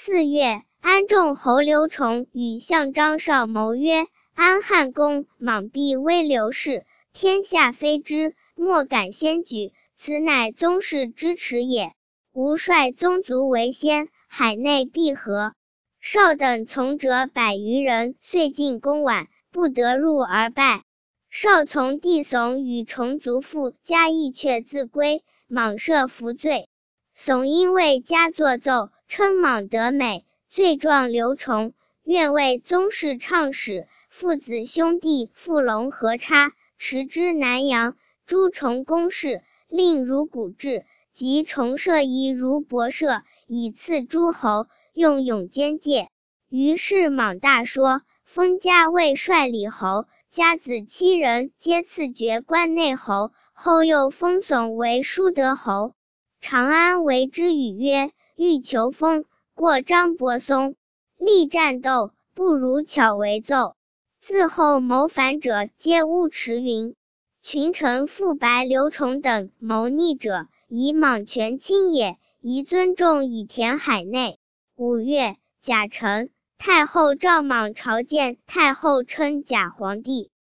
4月，安众侯刘崇与相张绍谋曰：安汉公莽必威刘氏，天下非之，莫敢先举，此乃宗室之耻也。吾率宗族为先，海内必和。绍等从者100余人，遂进攻宛，不得入而败。绍从弟悚与崇族妇加义却自归，莽赦服罪。悚因为家作奏，称莽得美，罪状刘崇，愿为宗室倡使，父子兄弟附龙合叉，持之南阳。诸崇公事，令如古制，及崇赦仪如帛赦，以赐诸侯，用永监戒。于是莽大说，封嘉为帅礼侯，家子7人皆赐爵关内侯，后又封悚为舒德侯。长安为之语曰：欲求封，过张伯松。力战斗，不如巧为奏。自后谋反者，皆误持云。群臣复白刘崇等谋逆者，以莽权轻也，宜尊重以填海内。5月，甲辰，太后召莽朝见太后，称假皇帝。